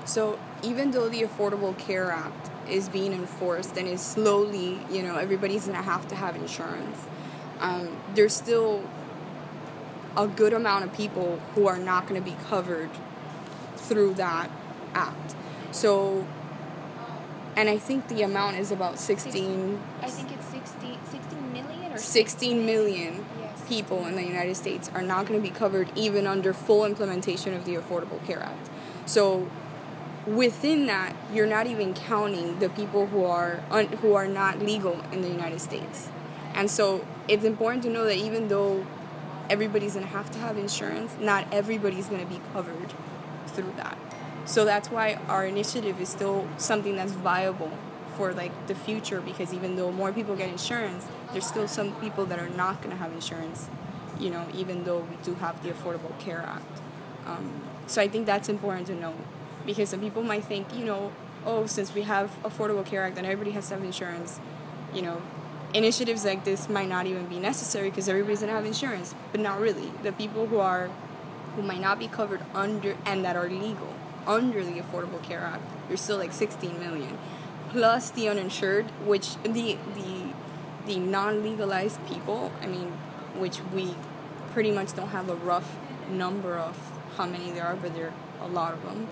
So even though the Affordable Care Act is being enforced and is slowly, everybody's going to have insurance, there's still a good amount of people who are not going to be covered through that act. So, and I think the amount is about 16... I think it's 16 million or 16 million yes. people in the United States are not going to be covered even under full implementation of the Affordable Care Act. So within that, you're not even counting the people who are not legal in the United States. And so it's important to know that even though everybody's going to have insurance, not everybody's going to be covered through that. So that's why our initiative is still something that's viable for the future, because even though more people get insurance, there's still some people that are not going to have insurance, even though we do have the Affordable Care Act. So I think that's important to know, because some people might think, since we have Affordable Care Act, then everybody has to have insurance, initiatives like this might not even be necessary because everybody's going to have insurance, but not really. The people who might not be covered under and that are legal under the Affordable Care Act, there's still 16 million. Plus the uninsured, which the non-legalized people, which we pretty much don't have a rough number of how many there are, but there are a lot of them,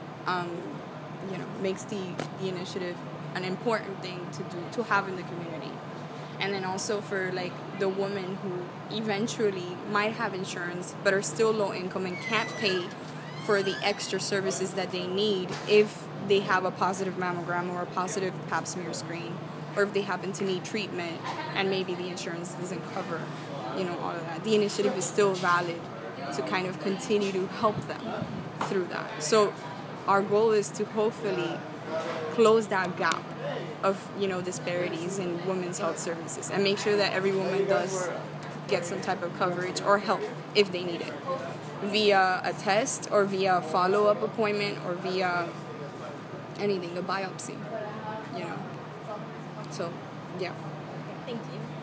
makes the initiative an important thing to have in the community. And then also for the women who eventually might have insurance but are still low income and can't pay for the extra services that they need if they have a positive mammogram or a positive pap smear screen, or if they happen to need treatment and maybe the insurance doesn't cover, all of that. The initiative is still valid to kind of continue to help them through that. So our goal is to hopefully close that gap of, disparities in women's health services and make sure that every woman does get some type of coverage or help if they need it, via a test or via a follow-up appointment or via anything, a biopsy, So, yeah. Thank you.